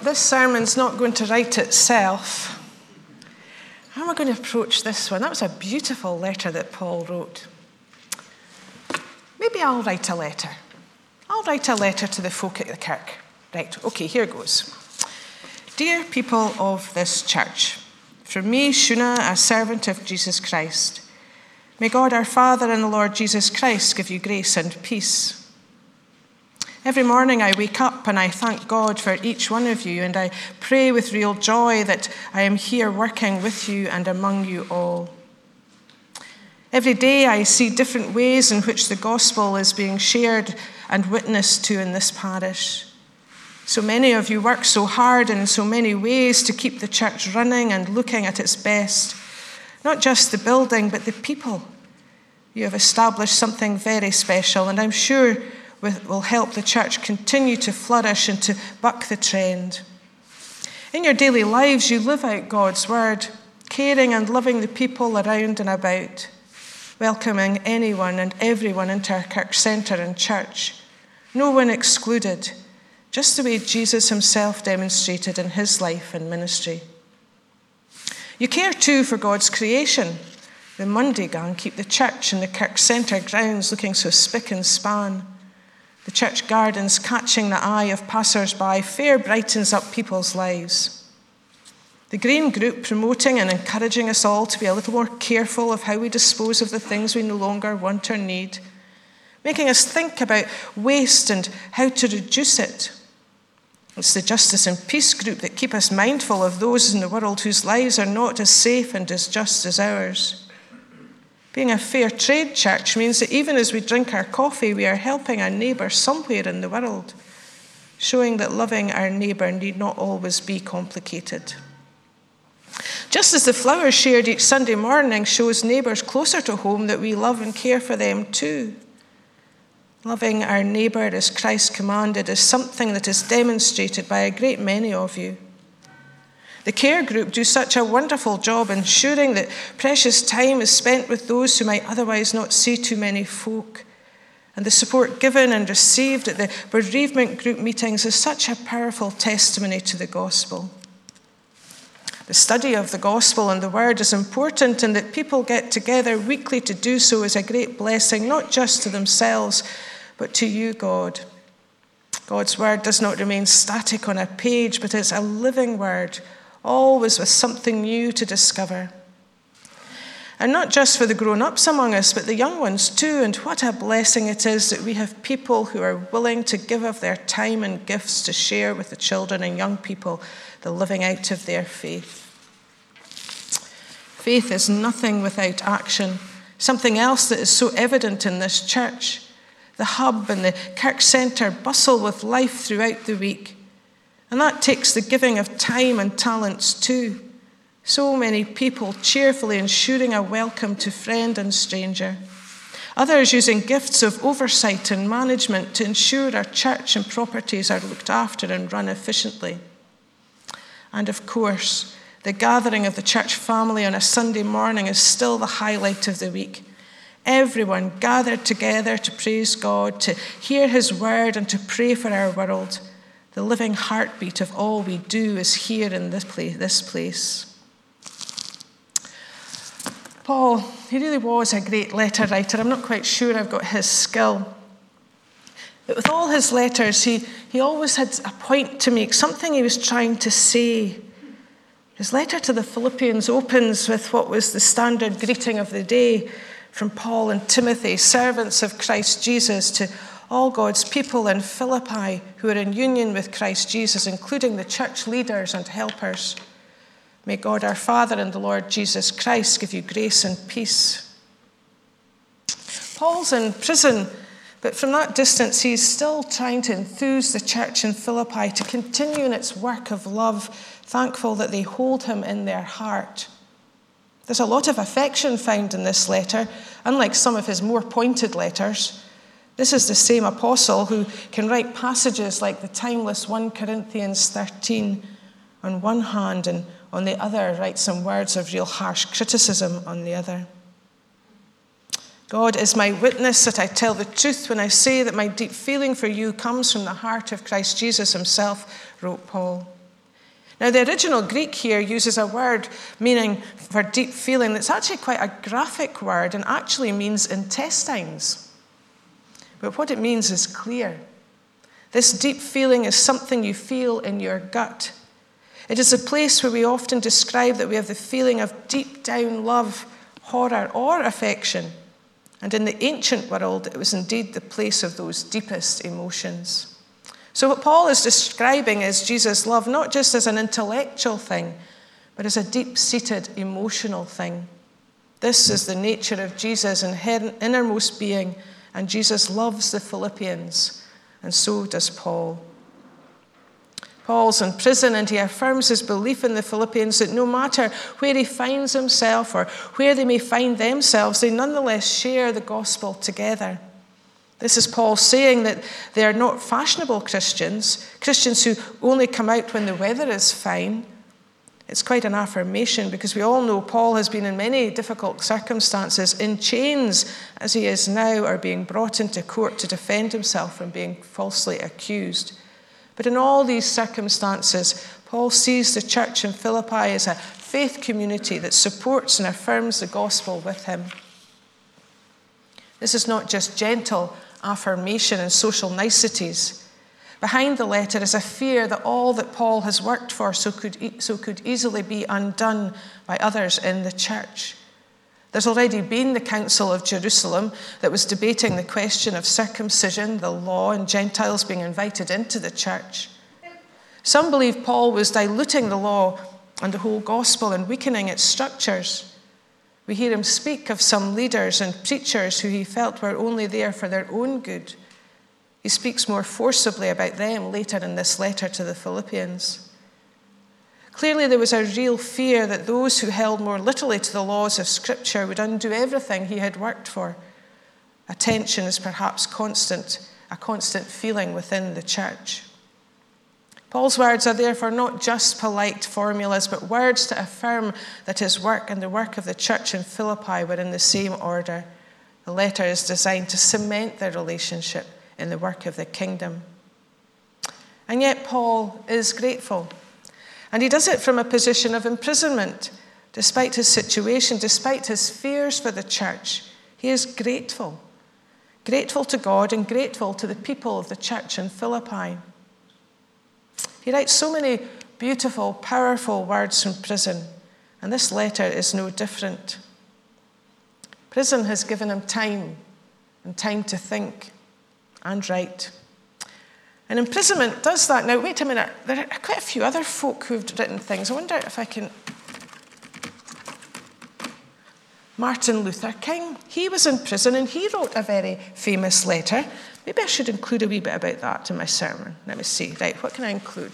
this sermon's not going to write itself. How am I going to approach this one? That was a beautiful letter that Paul wrote. Maybe I'll write a letter. I'll write a letter to the folk at the kirk. Right, okay, here goes. Dear people of this church, from me, Shuna, a servant of Jesus Christ, may God our Father and the Lord Jesus Christ give you grace and peace. Every morning I wake up and I thank God for each one of you, and I pray with real joy that I am here working with you and among you all. Every day I see different ways in which the gospel is being shared and witnessed to in this parish. So many of you work so hard in so many ways to keep the church running and looking at its best. Not just the building, but the people. You have established something very special, and I'm sure will help the church continue to flourish and to buck the trend. In your daily lives, you live out God's word, caring and loving the people around and about, welcoming anyone and everyone into our kirk centre and church, no one excluded, just the way Jesus himself demonstrated in his life and ministry. You care too for God's creation. The Monday gang keep the church and the kirk centre grounds looking so spick and span. The church gardens catching the eye of passers-by fair brightens up people's lives. The Green Group promoting and encouraging us all to be a little more careful of how we dispose of the things we no longer want or need, making us think about waste and how to reduce it. It's the Justice and Peace Group that keep us mindful of those in the world whose lives are not as safe and as just as ours. Being a fair trade church means that even as we drink our coffee, we are helping our neighbour somewhere in the world, showing that loving our neighbour need not always be complicated. Just as the flowers shared each Sunday morning shows neighbours closer to home that we love and care for them too. Loving our neighbour as Christ commanded is something that is demonstrated by a great many of you. The care group do such a wonderful job ensuring that precious time is spent with those who might otherwise not see too many folk. And the support given and received at the bereavement group meetings is such a powerful testimony to the gospel. The study of the gospel and the word is important, and that people get together weekly to do so is a great blessing, not just to themselves, but to you, God. God's word does not remain static on a page, but it's a living word, always with something new to discover. And not just for the grown-ups among us, but the young ones too. And what a blessing it is that we have people who are willing to give of their time and gifts to share with the children and young people the living out of their faith. Faith is nothing without action, something else that is so evident in this church. The hub and the kirk centre bustle with life throughout the week. And that takes the giving of time and talents too. So many people cheerfully ensuring a welcome to friend and stranger. Others using gifts of oversight and management to ensure our church and properties are looked after and run efficiently. And of course, the gathering of the church family on a Sunday morning is still the highlight of the week. Everyone gathered together to praise God, to hear his word and to pray for our world. The living heartbeat of all we do is here in this place. Paul, he really was a great letter writer. I'm not quite sure I've got his skill. But with all his letters, he always had a point to make, something he was trying to say. His letter to the Philippians opens with what was the standard greeting of the day from Paul and Timothy, servants of Christ Jesus, to all God's people in Philippi who are in union with Christ Jesus, including the church leaders and helpers. May God our Father and the Lord Jesus Christ give you grace and peace. Paul's in prison, but from that distance he's still trying to enthuse the church in Philippi to continue in its work of love, thankful that they hold him in their heart. There's a lot of affection found in this letter, unlike some of his more pointed letters. This is the same apostle who can write passages like the timeless 1 Corinthians 13 on one hand, and on the other write some words of real harsh criticism on the other. God is my witness that I tell the truth when I say that my deep feeling for you comes from the heart of Christ Jesus himself, wrote Paul. Now, the original Greek here uses a word meaning for deep feeling that's actually quite a graphic word and actually means intestines. But what it means is clear. This deep feeling is something you feel in your gut. It is a place where we often describe that we have the feeling of deep down love, horror, or affection. And in the ancient world, it was indeed the place of those deepest emotions. So what Paul is describing is Jesus' love, not just as an intellectual thing, but as a deep-seated emotional thing. This is the nature of Jesus' innermost being, and Jesus loves the Philippians, and so does Paul. Paul's in prison, and he affirms his belief in the Philippians that no matter where he finds himself or where they may find themselves, they nonetheless share the gospel together. This is Paul saying that they are not fashionable Christians, Christians who only come out when the weather is fine. It's quite an affirmation because we all know Paul has been in many difficult circumstances, in chains as he is now, or being brought into court to defend himself from being falsely accused. But in all these circumstances, Paul sees the church in Philippi as a faith community that supports and affirms the gospel with him. This is not just gentle affirmation and social niceties. Behind the letter is a fear that all that Paul has worked for so could easily be undone by others in the church. There's already been the Council of Jerusalem that was debating the question of circumcision, the law, and Gentiles being invited into the church. Some believe Paul was diluting the law and the whole gospel and weakening its structures. We hear him speak of some leaders and preachers who he felt were only there for their own good. He speaks more forcibly about them later in this letter to the Philippians. Clearly, there was a real fear that those who held more literally to the laws of Scripture would undo everything he had worked for. A tension is perhaps a constant feeling within the church. Paul's words are therefore not just polite formulas, but words to affirm that his work and the work of the church in Philippi were in the same order. The letter is designed to cement their relationship in the work of the kingdom. And yet Paul is grateful. And he does it from a position of imprisonment. Despite his situation, despite his fears for the church, he is grateful. Grateful to God and grateful to the people of the church in Philippi. He writes so many beautiful, powerful words from prison, and this letter is no different. Prison has given him time, and time to think and write. And imprisonment does that. Now, wait a minute, there are quite a few other folk who've written things. I wonder if I can... Martin Luther King, he was in prison and he wrote a very famous letter. Maybe I should include a wee bit about that in my sermon. Let me see. Right, what can I include?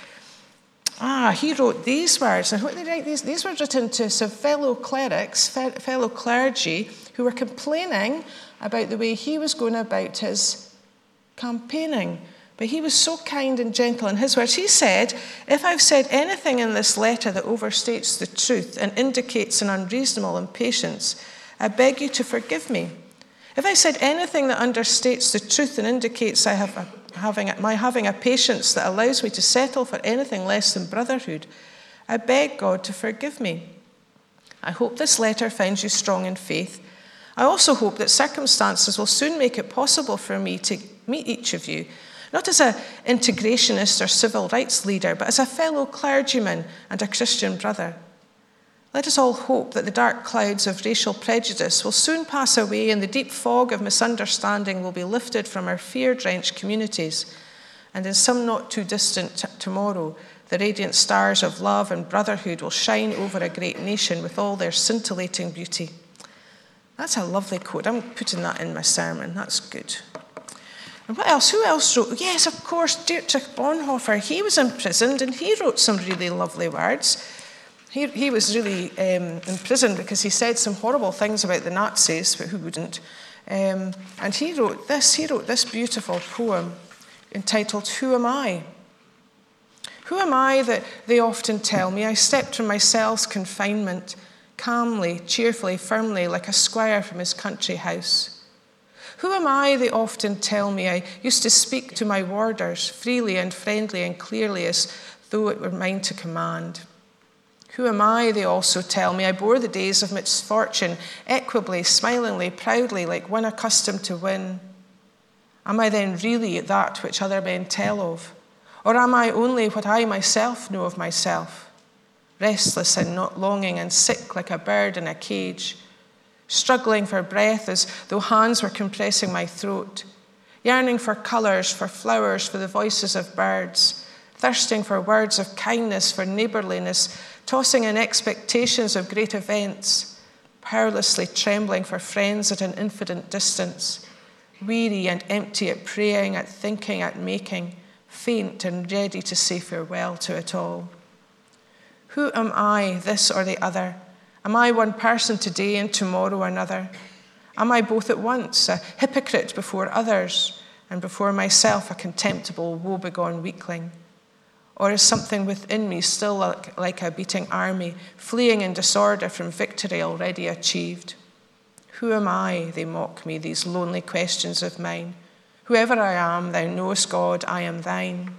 He wrote these words. And what did he write? These were written to some fellow clerics, fellow clergy, who were complaining about the way he was going about his campaigning. But he was so kind and gentle in his words. He said, "If I've said anything in this letter that overstates the truth and indicates an unreasonable impatience, I beg you to forgive me. If I said anything that understates the truth and indicates my having a patience that allows me to settle for anything less than brotherhood, I beg God to forgive me. I hope this letter finds you strong in faith. I also hope that circumstances will soon make it possible for me to meet each of you, not as an integrationist or civil rights leader, but as a fellow clergyman and a Christian brother. Let us all hope that the dark clouds of racial prejudice will soon pass away and the deep fog of misunderstanding will be lifted from our fear-drenched communities, and in some not too distant tomorrow, the radiant stars of love and brotherhood will shine over a great nation with all their scintillating beauty." That's a lovely quote. I'm putting that in my sermon. That's good. And what else? Who else wrote? Yes, of course, Dietrich Bonhoeffer. He was imprisoned and he wrote some really lovely words. He was really imprisoned because he said some horrible things about the Nazis, but who wouldn't? And he wrote this beautiful poem entitled, "Who Am I? Who am I that they often tell me I stepped from my cell's confinement, calmly, cheerfully, firmly, like a squire from his country house? Who am I, they often tell me, I used to speak to my warders freely and friendly and clearly as though it were mine to command. Who am I, they also tell me? I bore the days of misfortune equably, smilingly, proudly, like one accustomed to win. Am I then really that which other men tell of? Or am I only what I myself know of myself? Restless and not longing, and sick like a bird in a cage, struggling for breath as though hands were compressing my throat, yearning for colours, for flowers, for the voices of birds, thirsting for words of kindness, for neighbourliness, tossing in expectations of great events, powerlessly trembling for friends at an infinite distance, weary and empty at praying, at thinking, at making, faint and ready to say farewell to it all. Who am I, this or the other? Am I one person today and tomorrow another? Am I both at once, a hypocrite before others, and before myself a contemptible, woebegone weakling? Or is something within me still like a beating army, fleeing in disorder from victory already achieved? Who am I, they mock me, these lonely questions of mine. Whoever I am, thou knowest, God, I am thine.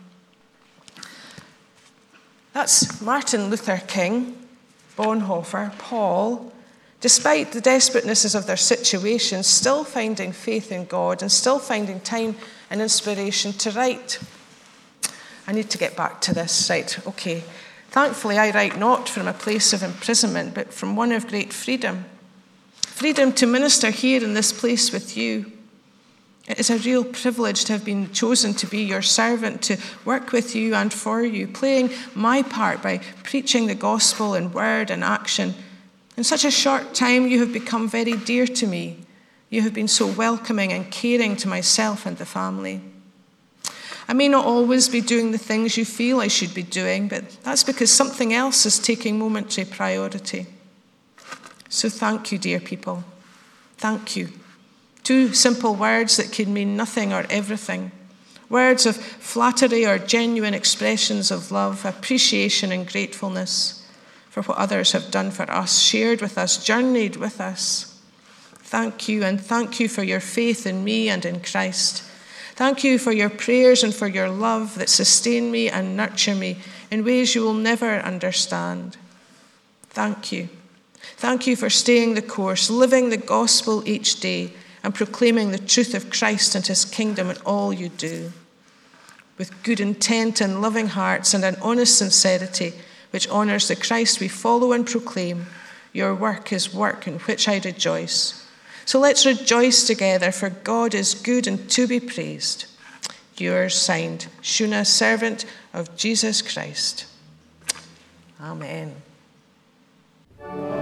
That's Martin Luther King, Bonhoeffer, Paul, despite the desperatenesses of their situations, still finding faith in God and still finding time and inspiration to write. I need to get back to this. Right, okay. Thankfully, I write not from a place of imprisonment, but from one of great freedom. Freedom to minister here in this place with you. It is a real privilege to have been chosen to be your servant, to work with you and for you, playing my part by preaching the gospel in word and action. In such a short time, you have become very dear to me. You have been so welcoming and caring to myself and the family. I may not always be doing the things you feel I should be doing, but that's because something else is taking momentary priority. So thank you, dear people. Thank you. 2 simple words that can mean nothing or everything. Words of flattery or genuine expressions of love, appreciation and gratefulness for what others have done for us, shared with us, journeyed with us. Thank you, and thank you for your faith in me and in Christ. Thank you for your prayers and for your love that sustain me and nurture me in ways you will never understand. Thank you. Thank you for staying the course, living the gospel each day, and proclaiming the truth of Christ and his kingdom in all you do. With good intent and loving hearts and an honest sincerity which honours the Christ we follow and proclaim, your work is work in which I rejoice. So let's rejoice together, for God is good and to be praised. Yours signed, Shuna, servant of Jesus Christ. Amen.